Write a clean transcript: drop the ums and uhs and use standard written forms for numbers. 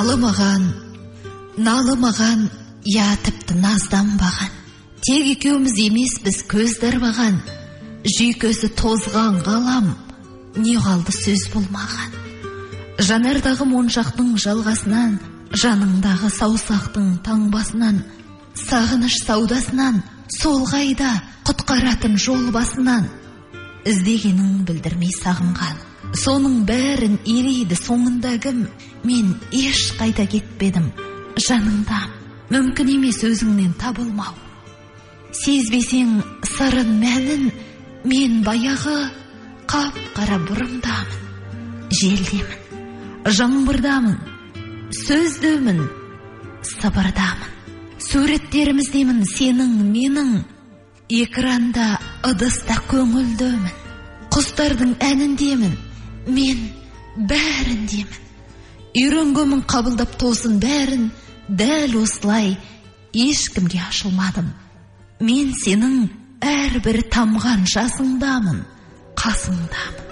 Жылымаған, налымаған, я тіпті назданбаған. Тек екеуміз емес біз көздарбаған. Жүйкесі тозған ғалам, не қалды сөз болмаған. Жанардағы моншақтың жалғасынан, жаныңдағы саусақтың таңбасынан, сағыныш саудасынан, сол қайда құтқаратын жол басынан. Іздегенің білдірмей сағынған, соның бәрін елейді соңында кім? Мен еш қайта кетпедім жаныңда, мүмкін емес өзіңнен табылмау. Сезбесең сырын мәнін, мен баяғы қап-қара бұрымдамын. Желдемін, жаңбырдамын, сөздімін, сыбырдамын. Суреттеріміздемін сенің, менің, экранда ыдыста көңілдімін. Құстардың әніндемін, мен бәріндемін. Үйренгенмін қабылдап тосын бәрін, дәл осылай ешкімге ашылмадым. Мен сенің әрбір тамған жасыңдамын, қасыңдамын.